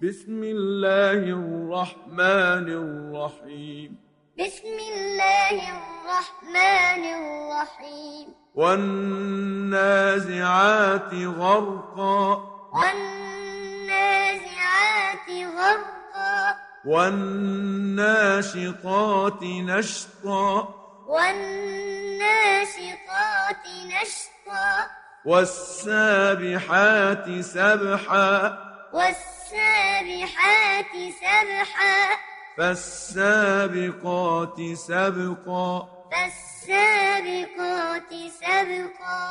بسم الله الرحمن الرحيم. بسم الله الرحمن الرحيم. والنازعات غرقا. والنازعات غرقا. والناشطات نشطا. والناشطات نشطا. والسابحات سبحا. والسابحات سبحا. فالسابقات سبقا. فالسابقات سبقا.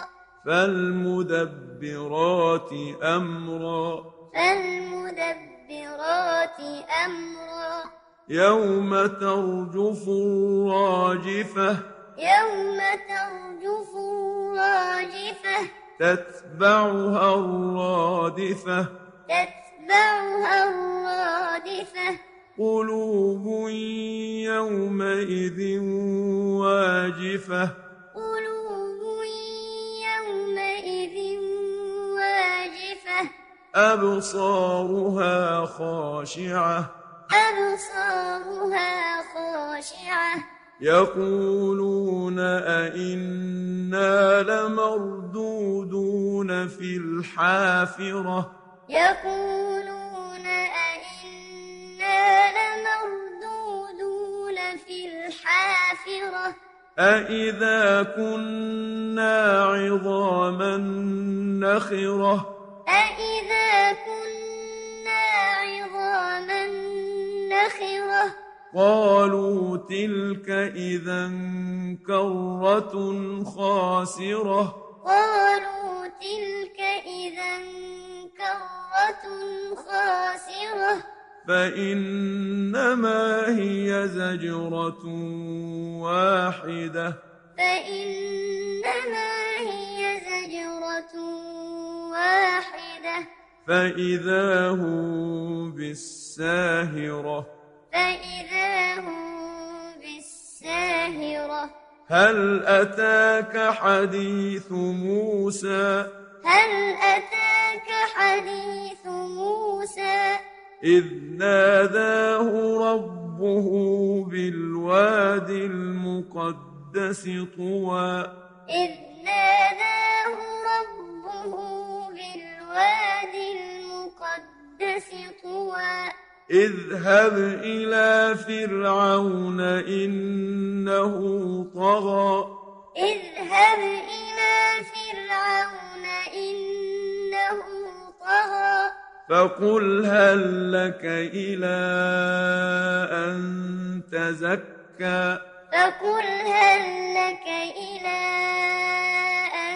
فالمدبرات أمرا. فالمدبرات أمرا. يوم ترجف الراجفة. يوم ترجف الراجفة. تتبعها الرادفة. تتبعها الرادفة. قلوب يومئذ واجفة. قلوب يومئذ واجفة. أبصارها خاشعة. أبصارها خاشعة. يقولون أئنا لمردودون في الحافرة. يقولون أئنا لمردودون في الحافرة. أئذا كنا عظاما نخرة. أئذا كنا عظاما نخرة. قالوا تلك إذا كرة خاسرة. قالوا تلك إذا كرة خاسرة. فإنما هي زجرة واحدة. فإنما هي زجرة واحدة. فإذا هم بالساهرة. فإذا هم بالساهرة. هل أتاك حديث موسى. هل أتاك حديث موسى. إذ ناداه ربه بالواد المقدس طوى. إذ ناداه ربه بالواد المقدس طوى. اذهب إلى فرعون إنه طغى. اذهب إلى فرعون إنه طغى. فقل هل لك إلى أن تزكى. فقل هل لك إلى أن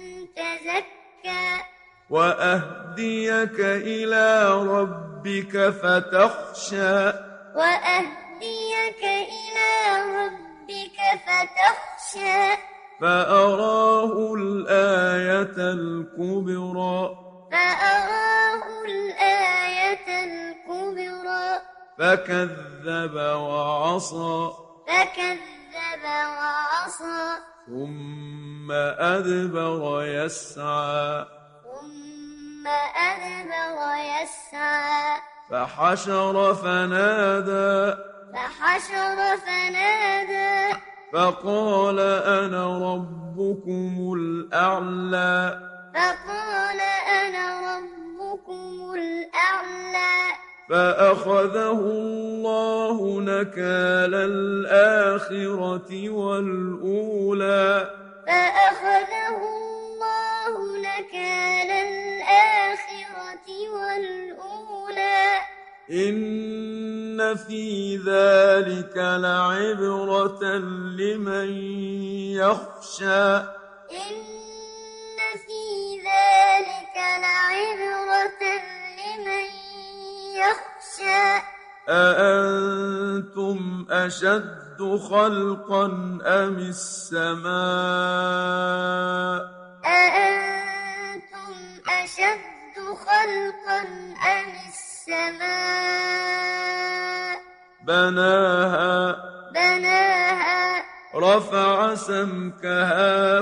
تزكى. وأهديك إلى ربك فتخشى. وأهديك إلى ربك فتخشى. فأراه الآية الكبرى. فأراه الآية الكبرى. فكذب وعصى. فكذب وعصى. ثم أدبر يسعى. ثم أدبر يسعى. فحشر فنادى. فحشر فنادى. فقال أنا ربكم الأعلى. فقال أنا ربكم الأعلى. فأخذه الله نكال الآخرة والأولى. فأخذه الله نكال الآخرة والأولى. إن في ذلك لعبرة لمن يخشى. إن في ذلك لعبرة لمن يخشى. أأنتم أشد خلقا أم السماء. أأنتم أشد خلقا أم السماء. بناها. بناها. رفع سمكها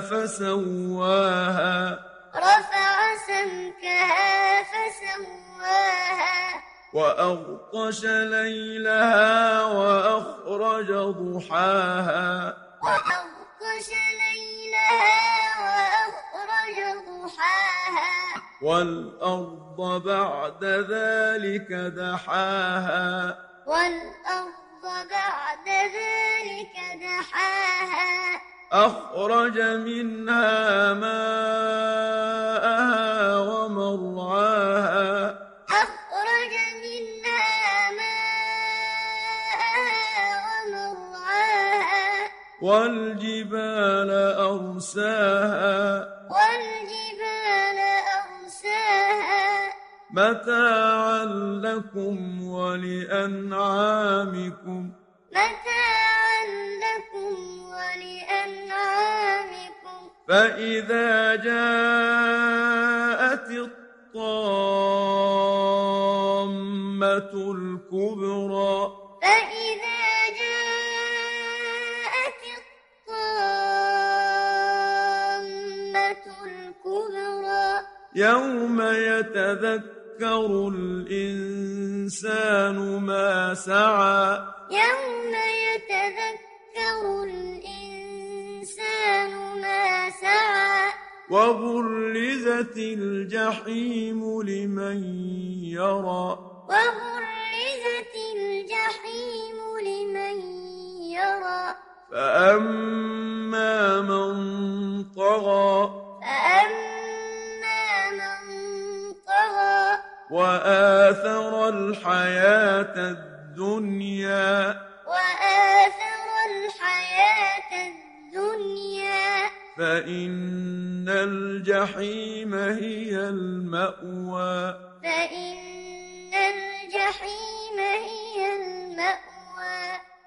فسواها. رفع سمكها فسواها. وأغطش ليلها وأخرج ضحاها وأغطش ليلها وأخرج ضحاها والأرض بعد ذلك دحاها والأرض بعد ذلك دحاها أخرج منها ماءها ومرعاها أخرج منها ماءها ومرعاها والجبال أرساها والجبال أرساها متاعا لكم ولأنعامكم متاعا لكم ولأنعامكم فإذا جاءت الطامة الكبرى فإذا جاءت الطامة الكبرى يوم يتذكر الإنسان ما سعى يوم يتذكر الإنسان ما سعى وبرزت الجحيم لمن يرى وبرزت الجحيم لمن يرى فأما من طغى فأما من طغى وآثر الحياة الدنيا وآثر الحياة الدنيا فإن الجحيم هي المأوى فإن الجحيم هي المأوى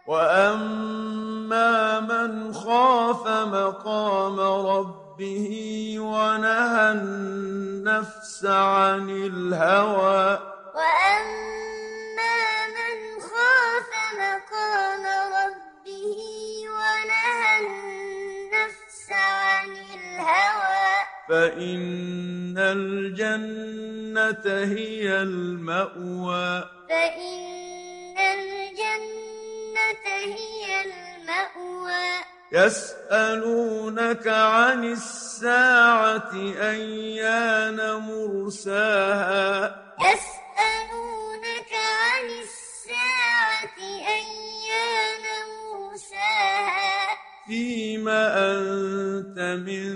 وأما من خاف مقام ربه ونهى النفس عن الهوى وأما من خاف مقام ربه ونهى النفس عن الهوى فإن الجنة هي المأوى فإن الجنة هي المأوى يسألونك عن الساعة أيان مرساها يسألونك عن الساعة أيان مرساها فيما أنت من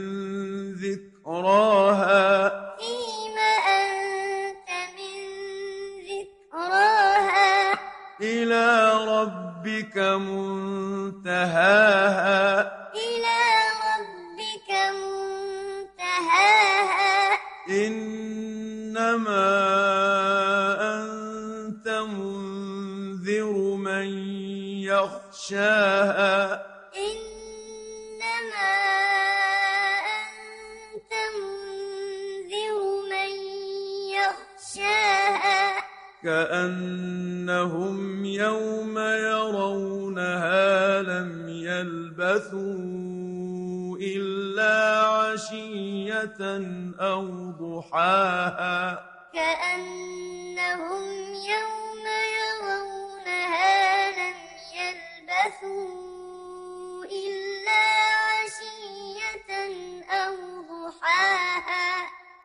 ذكراها فيما أنت من ذكراها إلى ربك منتهاها إلى ربك منتهاها إنما أنت منذر من يخشاها إنما أنت منذر من يخشاها كأنهم يوم يرونها لم يلبثوا إلا عشية أو ضحاها كأنهم يوم يرونها لم يلبثوا